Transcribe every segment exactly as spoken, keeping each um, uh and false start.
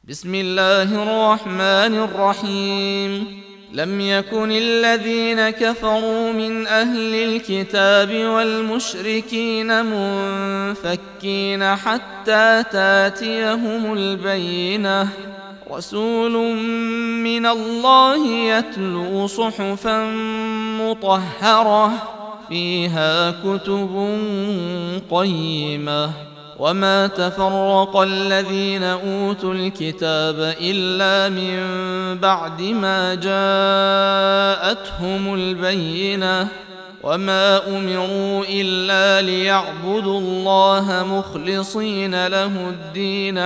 بسم الله الرحمن الرحيم. لم يكن الذين كفروا من أهل الكتاب والمشركين منفكين حتى تاتيهم البينة، رسول من الله يتلو صحفا مطهرة فيها كتب قيمة. وما تفرق الذين أوتوا الكتاب إلا من بعد ما جاءتهم البينة، وما أمروا إلا ليعبدوا الله مخلصين له الدين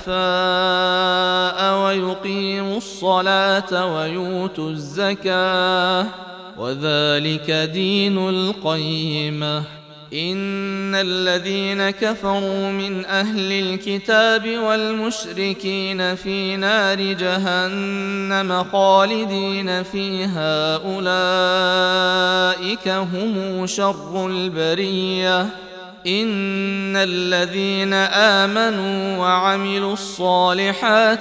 حنفاء ويقيموا الصلاة ويؤتوا الزكاة، وذلك دين القيمة. إن الذين كفروا من أهل الكتاب والمشركين في نار جهنم خالدين فيها أولئك هم شر البرية. إن الذين آمنوا وعملوا الصالحات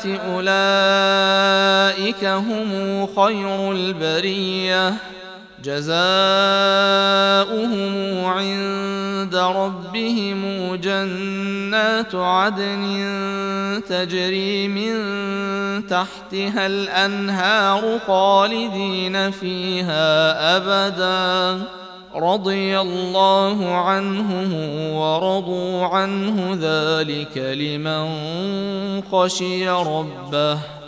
أولئك هم خير البرية، جزاؤهم عند ربهم جنات عدن تجري من تحتها الأنهار خالدين فيها أبدا، رضي الله عنهم ورضوا عنه، ذلك لمن خشي ربه.